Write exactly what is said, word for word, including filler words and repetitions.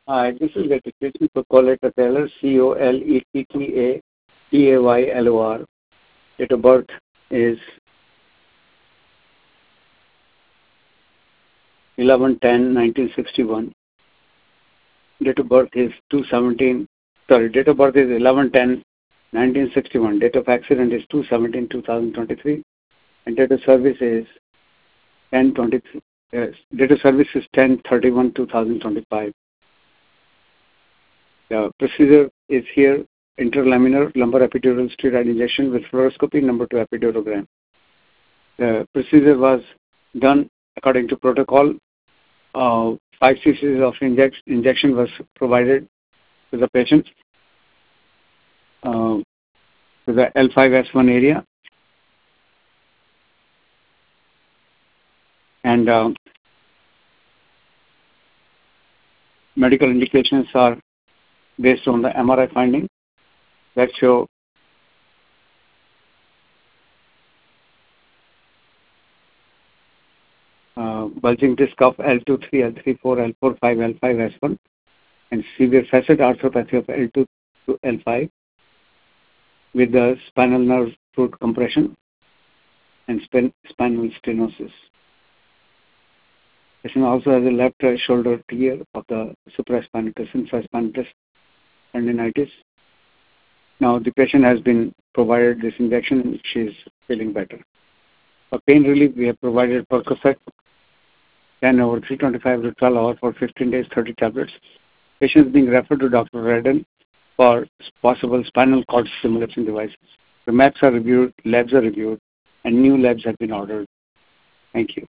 Hi, this is Doctor Krishna Coletta Taylor, C O L E T T A T A Y L O R. Date of birth is eleven ten nineteen sixty-one. Date of birth is two seventeen. Sorry, date of birth is eleven ten nineteen sixty-one. Date of accident is two seventeen two thousand twenty-three. And date of service is ten twenty-three. Yes, date of service is ten thirty-one two thousand twenty-five. The procedure is here: interlaminar lumbar epidural steroid injection with fluoroscopy, number two epidurogram. The procedure was done according to protocol. Uh, five cc's of inject, injection was provided to the patient uh, to the L five S one area, and uh, medical indications are based on the M R I finding that show uh, bulging disc of L two three, L three four, L four five, L five S one, and severe facet arthropathy of L two to L five with the spinal nerve root compression and spin, spinal stenosis. Patient also has a left uh, shoulder tear of the supraspinatus, infraspinatus tendinitis. Now the patient has been provided this injection and she is feeling better. For pain relief, we have provided Percocet ten over three twenty-five to twelve hours for fifteen days, thirty tablets. Patient is being referred to Doctor Redden for possible spinal cord stimulation devices. The maps are reviewed, labs are reviewed, and new labs have been ordered. Thank you.